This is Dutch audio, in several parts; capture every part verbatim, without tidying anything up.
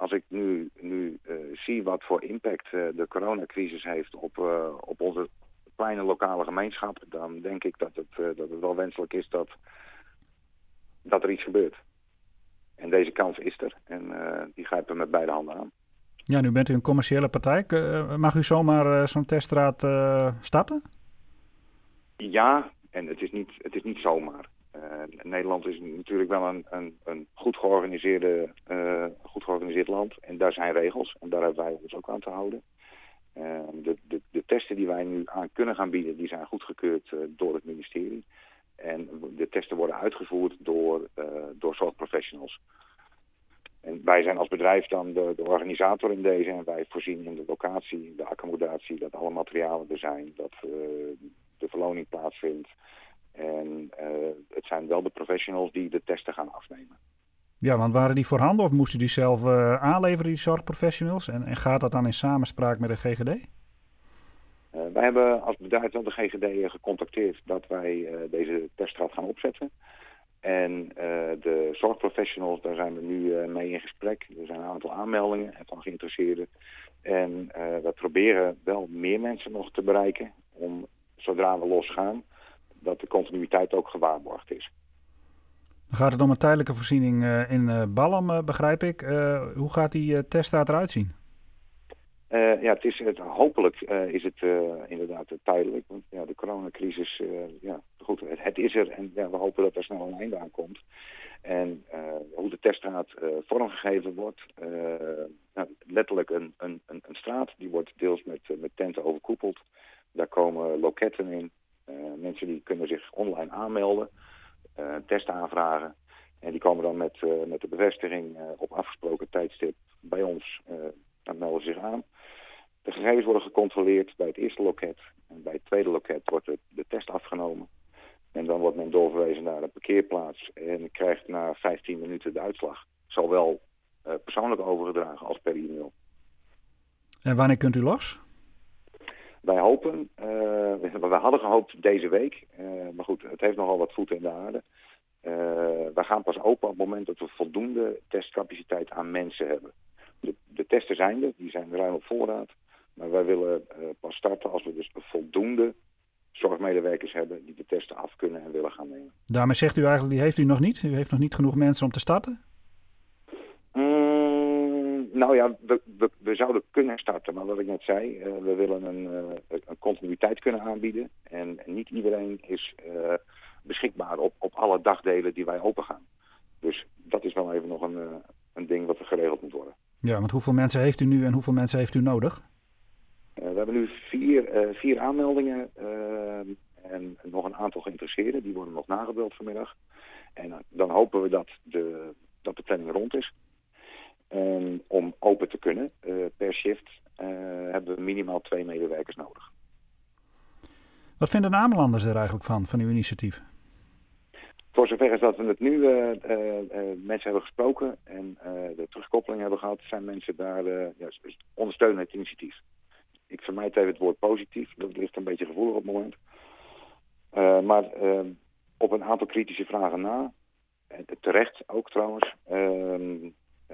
als ik nu, nu uh, zie wat voor impact uh, de coronacrisis heeft op, uh, op onze kleine lokale gemeenschap, dan denk ik dat het, uh, dat het wel wenselijk is dat, dat er iets gebeurt. En deze kans is er en uh, die grijpen we met beide handen aan. Ja, nu bent u een commerciële partij. Uh, mag u zomaar uh, zo'n teststraat uh, starten? Ja, en het is niet, het is niet zomaar. Uh, Nederland is natuurlijk wel een, een, een goed, georganiseerde, uh, goed georganiseerd land. En daar zijn regels. En daar hebben wij ons ook aan te houden. Uh, de, de, de testen die wij nu aan kunnen gaan bieden, die zijn goedgekeurd uh, door het ministerie. En de testen worden uitgevoerd door, uh, door zorgprofessionals. En wij zijn als bedrijf dan de, de organisator in deze. En wij voorzien in de locatie, de accommodatie, dat alle materialen er zijn. Dat uh, de verloning plaatsvindt. En uh, het zijn wel de professionals die de testen gaan afnemen. Ja, want waren die voorhanden of moesten die zelf uh, aanleveren, die zorgprofessionals? En, en gaat dat dan in samenspraak met de G G D? Uh, wij hebben als bedrijf wel de G G D gecontacteerd dat wij uh, deze teststraat gaan opzetten. En uh, de zorgprofessionals, daar zijn we nu uh, mee in gesprek. Er zijn een aantal aanmeldingen van geïnteresseerden. En uh, we proberen wel meer mensen nog te bereiken om, zodra we losgaan, dat de continuïteit ook gewaarborgd is. Dan gaat het om een tijdelijke voorziening uh, in uh, Balham, uh, begrijp ik. Uh, hoe gaat die uh, teststraat eruit zien? Uh, ja, het is het, hopelijk uh, is het uh, inderdaad uh, tijdelijk. Want ja, de coronacrisis, uh, ja, goed, het, het is er en ja, we hopen dat er snel een einde aan komt. En uh, hoe de teststraat uh, vormgegeven wordt, uh, nou, letterlijk een, een, een, een straat, die wordt deels met, uh, met tenten overkoepeld. Daar komen loketten in. Uh, mensen die kunnen zich online aanmelden, uh, testen aanvragen. En die komen dan met, uh, met de bevestiging uh, op afgesproken tijdstip bij ons, uh, dan melden zich aan. De gegevens worden gecontroleerd bij het eerste loket. En bij het tweede loket wordt de, de test afgenomen. En dan wordt men doorverwezen naar een parkeerplaats en krijgt na vijftien minuten de uitslag. Zowel uh, persoonlijk overgedragen als per e-mail. En wanneer kunt u los? Wij hopen, uh, we, we hadden gehoopt deze week, uh, maar goed, het heeft nogal wat voeten in de aarde. Uh, wij gaan pas open op het moment dat we voldoende testcapaciteit aan mensen hebben. De, de testen zijn er, die zijn ruim op voorraad. Maar wij willen uh, pas starten als we dus voldoende zorgmedewerkers hebben die de testen af kunnen en willen gaan nemen. Daarmee zegt u eigenlijk, die heeft u nog niet? U heeft nog niet genoeg mensen om te starten? Mm, nou ja, we, we, we zouden kunnen starten, maar wat ik net zei, uh, we willen een, uh, een continuïteit kunnen aanbieden. En, en niet iedereen is uh, beschikbaar op, op alle dagdelen die wij open gaan. Dus dat is wel even nog een, uh, een ding wat er geregeld moet worden. Ja, want hoeveel mensen heeft u nu en hoeveel mensen heeft u nodig? Uh, we hebben nu vier, uh, vier aanmeldingen uh, en nog een aantal geïnteresseerden. Die worden nog nagebeld vanmiddag. En uh, dan hopen we dat de, dat de planning rond is. En om open te kunnen uh, per shift uh, hebben we minimaal twee medewerkers nodig. Wat vinden de Amelanders er eigenlijk van, van uw initiatief? Voor zover is dat we het nu uh, uh, uh, mensen hebben gesproken en uh, de terugkoppeling hebben gehad, zijn mensen daar uh, ja, ondersteunen het initiatief. Ik vermijd even het woord positief, dat ligt een beetje gevoelig op het moment. Uh, maar uh, op een aantal kritische vragen na, en terecht ook trouwens, uh, uh,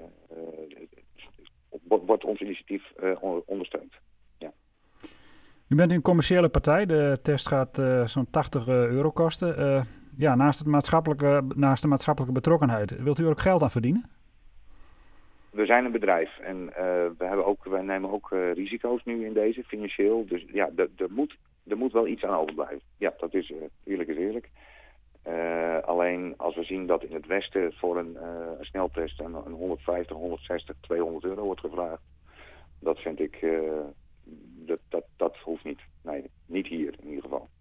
uh, wordt ons initiatief uh, ondersteund. Ja. U bent een commerciële partij, de test gaat uh, zo'n tachtig euro kosten. Uh, ja, naast, het maatschappelijke, naast de maatschappelijke betrokkenheid, wilt u er ook geld aan verdienen? We zijn een bedrijf en uh, we hebben ook, wij nemen ook uh, risico's nu in deze, financieel. Dus ja, er moet, er moet wel iets aan overblijven. Ja, dat is uh, eerlijk is eerlijk. Uh, alleen als we zien dat in het Westen voor een, uh, een sneltest een, een honderdvijftig, honderdzestig, tweehonderd euro wordt gevraagd. Dat vind ik, uh, dat, dat, dat hoeft niet. Nee, niet hier in ieder geval.